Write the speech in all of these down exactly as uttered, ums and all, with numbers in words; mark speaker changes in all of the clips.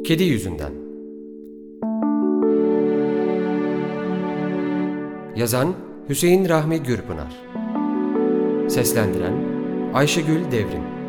Speaker 1: Kedi yüzünden. Yazan Hüseyin Rahmi Gürpınar. Seslendiren Ayşegül Devrim.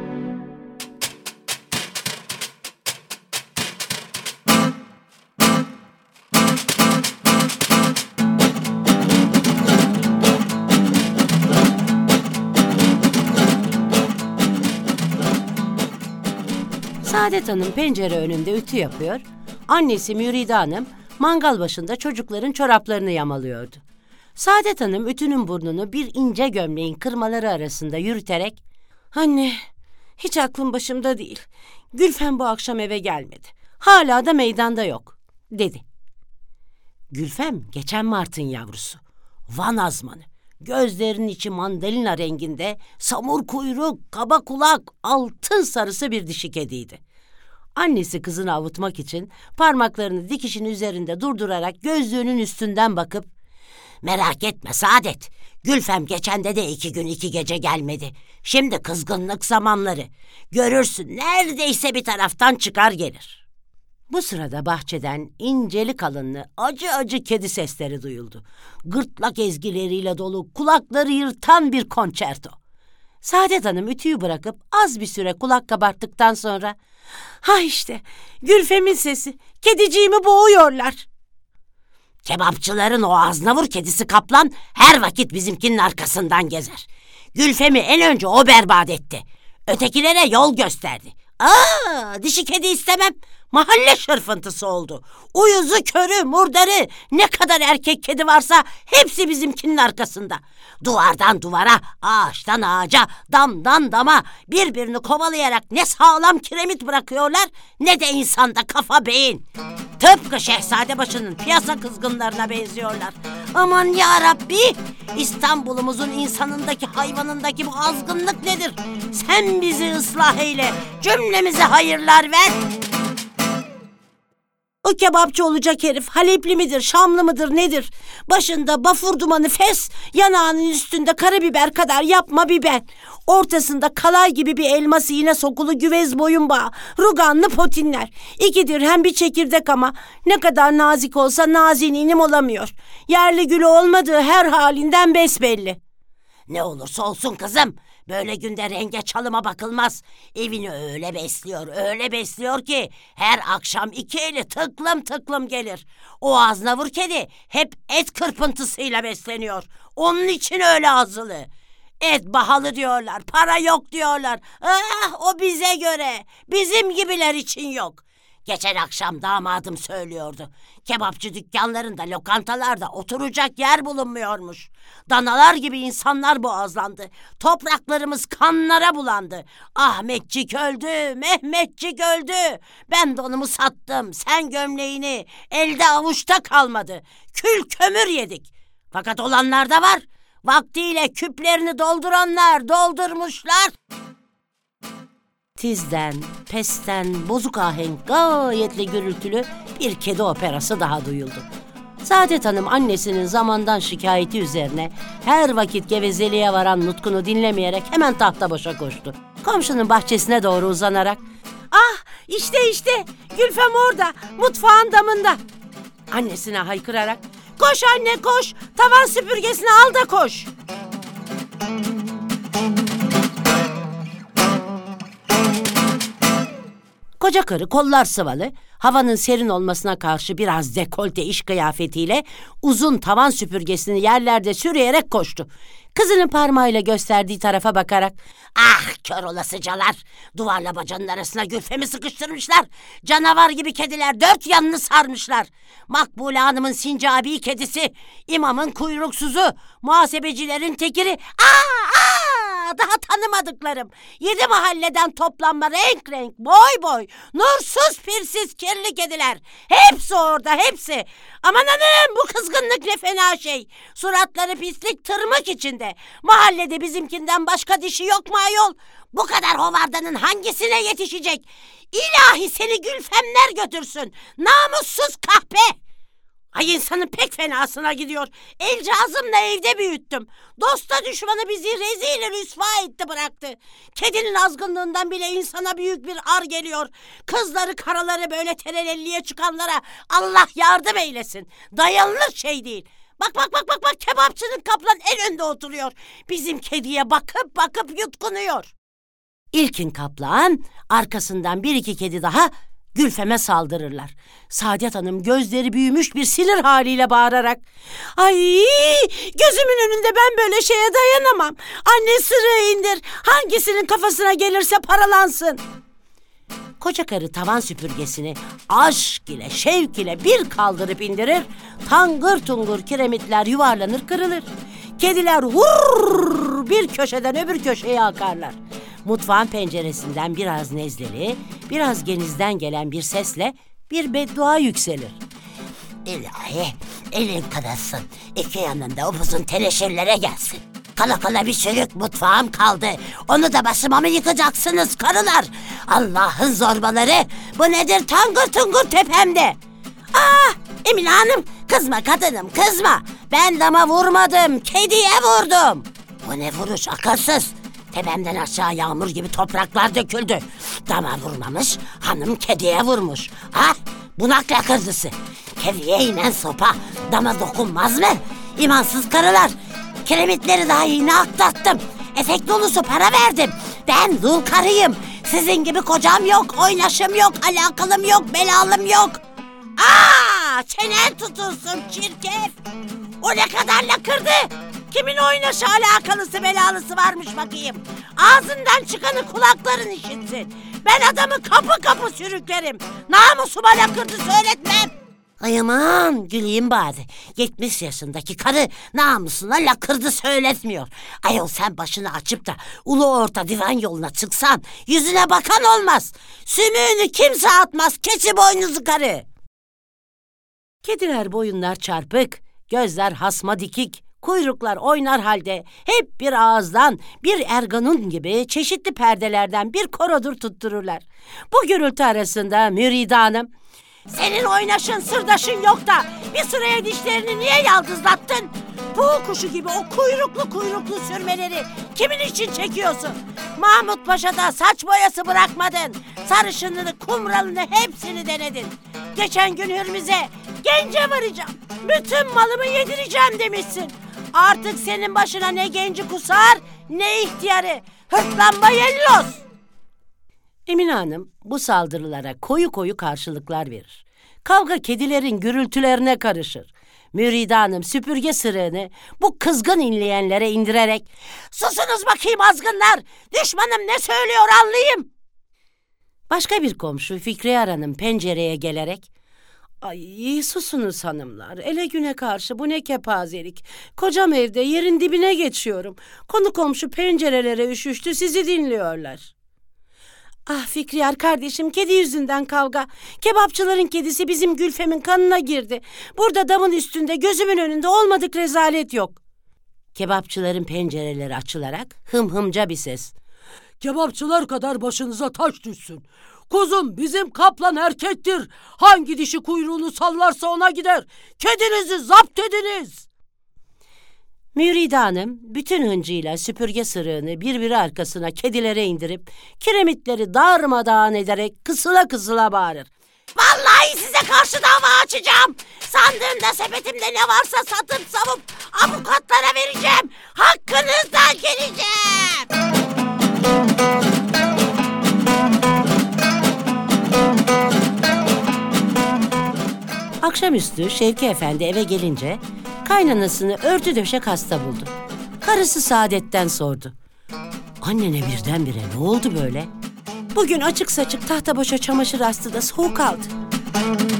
Speaker 2: Saadet Hanım pencere önünde ütü yapıyor, annesi Müride Hanım mangal başında çocukların çoraplarını yamalıyordu. Saadet Hanım ütünün burnunu bir ince gömleğin kırmaları arasında yürüterek "Anne, hiç aklım başımda değil. Gülfem bu akşam eve gelmedi. Hala da meydanda yok," dedi. Gülfem geçen Mart'ın yavrusu. Van azmanı. Gözlerinin içi mandalina renginde, samur kuyruk, kaba kulak, altın sarısı bir dişi kediydi. Annesi kızını avutmak için parmaklarını dikişin üzerinde durdurarak gözlüğünün üstünden bakıp "Merak etme Saadet, Gülfem geçende de iki gün iki gece gelmedi. Şimdi kızgınlık zamanları. Görürsün neredeyse bir taraftan çıkar gelir." Bu sırada bahçeden inceli kalınlı acı acı kedi sesleri duyuldu. Gırtlak ezgileriyle dolu, kulakları yırtan bir konçerto. Saadet Hanım ütüyü bırakıp az bir süre kulak kabarttıktan sonra "Ha işte, Gülfem'in sesi, kediciğimi boğuyorlar." "Kebapçıların o aznavur kedisi Kaplan her vakit bizimkinin arkasından gezer. Gülfem'i en önce o berbat etti. Ötekilere yol gösterdi. Aa, dişi kedi istemem. Mahalle şırfıntısı oldu. Uyuzu, körü, murdarı, ne kadar erkek kedi varsa hepsi bizimkinin arkasında. Duvardan duvara, ağaçtan ağaca, damdan dama birbirini kovalayarak ne sağlam kiremit bırakıyorlar ne de insanda kafa beyin. Tıpkı Şehzadebaşı'nın piyasa kızgınlarına benziyorlar. Aman yarabbi, İstanbul'umuzun insanındaki hayvanındaki bu azgınlık nedir? Sen bizi ıslah eyle, cümlemize hayırlar ver. O kebapçı olacak herif Halepli midir, Şamlı mıdır nedir? Başında bafur dumanı fes, yanağının üstünde karabiber kadar yapma biber. Ortasında kalay gibi bir elması iğne sokulu güvez boyun bağı, ruganlı potinler. İki dirhem bir çekirdek ama ne kadar nazik olsa nazininim olamıyor. Yerli gülü olmadığı her halinden besbelli. Ne olursa olsun kızım, böyle günde renge çalıma bakılmaz. Evini öyle besliyor, öyle besliyor ki her akşam iki eli tıklım tıklım gelir. O aznavur kedi hep et kırpıntısıyla besleniyor. Onun için öyle azılı. Et pahalı diyorlar, para yok diyorlar. Ah, o bize göre, bizim gibiler için yok. Geçen akşam damadım söylüyordu. Kebapçı dükkanlarında, lokantalarda oturacak yer bulunmuyormuş. Danalar gibi insanlar boğazlandı. Topraklarımız kanlara bulandı. Ahmetçik öldü, Mehmetçik öldü. Ben donumu sattım, sen gömleğini. Elde avuçta kalmadı. Kül kömür yedik. Fakat olanlar da var. Vaktiyle küplerini dolduranlar doldurmuşlar. Tizden, pesten, bozuk ahenk gayetle gürültülü bir kedi operası daha duyuldu. Saadet Hanım annesinin zamandan şikayeti üzerine her vakit gevezeliğe varan nutkunu dinlemeyerek hemen tahta başa koştu. Komşunun bahçesine doğru uzanarak "Ah, işte işte, Gülfem orada, mutfağın damında." Annesine haykırarak "Koş anne koş, tavan süpürgesini al da koş." Koca karı kollar sıvalı, havanın serin olmasına karşı biraz dekolte iş kıyafetiyle uzun tavan süpürgesini yerlerde sürüyerek koştu. Kızının parmağıyla gösterdiği tarafa bakarak "Ah kör olasıcalar, duvarla bacanın arasına Gülfem'i sıkıştırmışlar. Canavar gibi kediler dört yanını sarmışlar. Makbule Hanım'ın sincabi kedisi, imamın kuyruksuzu, muhasebecilerin tekiri. Aa, aa! Daha tanımadıklarım. Yedi mahalleden toplanma renk renk, boy boy, nursuz pirsiz kirli kediler. Hepsi orada, hepsi. Aman hanım, bu kızgınlık ne fena şey. Suratları pislik tırmık içinde. Mahallede bizimkinden başka dişi yok mu ayol? Bu kadar hovardanın hangisine yetişecek? İlahi seni Gülfemler götürsün. Namussuz kahpe. Ay insanın pek fenasına gidiyor. Elcağızımla evde büyüttüm. Dosta düşmanı bizi rezil rüsva etti bıraktı. Kedinin azgınlığından bile insana büyük bir ar geliyor. Kızları karaları böyle terelelliye çıkanlara Allah yardım eylesin. Dayanılır şey değil. Bak bak bak bak bak kebapçının kaplan en önde oturuyor. Bizim kediye bakıp bakıp yutkunuyor. İlkin kaplan, arkasından bir iki kedi daha Gülfem'e saldırırlar. Saadet Hanım gözleri büyümüş bir sinir haliyle bağırarak "Ay, gözümün önünde ben böyle şeye dayanamam. Anne sırığı indir, hangisinin kafasına gelirse paralansın." Koca karı tavan süpürgesini aşk ile şevk ile bir kaldırıp indirir, tangır tungur kiremitler yuvarlanır kırılır. Kediler vurr bir köşeden öbür köşeye akarlar. Mutfağın penceresinden biraz nezleli, biraz genizden gelen bir sesle bir beddua yükselir. "İlahi, elin kanasın, iki yanında upuzun teneşirlere gelsin. Kala kala bir çürük mutfağım kaldı. Onu da başıma mı yıkacaksınız karılar? Allah'ın zorbaları, bu nedir tangır tungur tepemde?" "Ah, Emine Hanım, kızma kadınım, kızma. Ben dama vurmadım, kediye vurdum." "Bu ne vuruş akılsız? Tepemden aşağı yağmur gibi topraklar döküldü. Dama vurmamış, hanım kediye vurmuş. Ah, bunak lakırdısı. Kediye inen sopa dama dokunmaz mı? İmansız karılar. Kiremitleri daha yeni atlattım. Efekt dolusu para verdim. Ben dul karıyım. Sizin gibi kocam yok, oynaşım yok, alakalım yok, belalım yok." "Aa, çenen tutulsun çirkef. O ne kadar lakırdı? Kimin oynaşı alakalısı belalısı varmış bakayım. Ağzından çıkanı kulakların işitsin. Ben adamı kapı kapı sürüklerim. Namusuma lakırdı söyletmem." "Ay aman güleyim bari. Yetmiş yaşındaki karı namusuna lakırdı söyletmiyor. Ayol sen başını açıp da ulu orta divan yoluna çıksan yüzüne bakan olmaz. Sümüğünü kimse atmaz, keçi boynuzu karı." Kediler boyunlar çarpık, gözler hasma dikik, kuyruklar oynar halde hep bir ağızdan, bir erganun gibi çeşitli perdelerden bir korodur tuttururlar. Bu gürültü arasında Müride Hanım, "Senin oynaşın sırdaşın yok da bir sıraya dişlerini niye yaldızlattın? Puğu kuşu gibi o kuyruklu kuyruklu sürmeleri kimin için çekiyorsun? Mahmut Paşa'da saç boyası bırakmadın. Sarışınını, kumralını hepsini denedin. Geçen gün Hürmüz'e gence varacağım, bütün malımı yedireceğim demişsin. Artık senin başına ne genci kusar ne ihtiyarı. Hırtlanma yellos." Emine Hanım bu saldırılara koyu koyu karşılıklar verir. Kavga kedilerin gürültülerine karışır. Müride Hanım süpürge sırığını bu kızgın inleyenlere indirerek "Susunuz bakayım azgınlar, düşmanım ne söylüyor anlayayım." Başka bir komşu Fikriye Hanım pencereye gelerek "Ay susunuz hanımlar, ele güne karşı bu ne kepazelik. Kocam evde yerin dibine geçiyorum. Konu komşu pencerelere üşüştü, sizi dinliyorlar." "Ah Fikriyar kardeşim, kedi yüzünden kavga. Kebapçıların kedisi bizim Gülfem'in kanına girdi. Burada damın üstünde gözümün önünde olmadık rezalet yok." Kebapçıların pencereleri açılarak hım hımca bir ses:
Speaker 3: "Kebapçılar kadar başınıza taş düşsün. Kuzum bizim kaplan erkektir. Hangi dişi kuyruğunu sallarsa ona gider. Kedinizi zapt ediniz."
Speaker 2: Müride Hanım bütün hıncıyla süpürge sırığını birbiri arkasına kedilere indirip kiremitleri darmadağın ederek kısıla kısıla bağırır: "Vallahi size karşı dava açacağım. Sandığımda sepetimde ne varsa satıp savup avukatlara vereceğim. Hakkınızdan geleceğim." Akşamüstü Şevki Efendi eve gelince kaynanasını örtü döşek hasta buldu. Karısı Saadet'ten sordu: "Annene birdenbire ne oldu böyle?" "Bugün açık saçık tahta boşa çamaşır astı da soğuk aldı."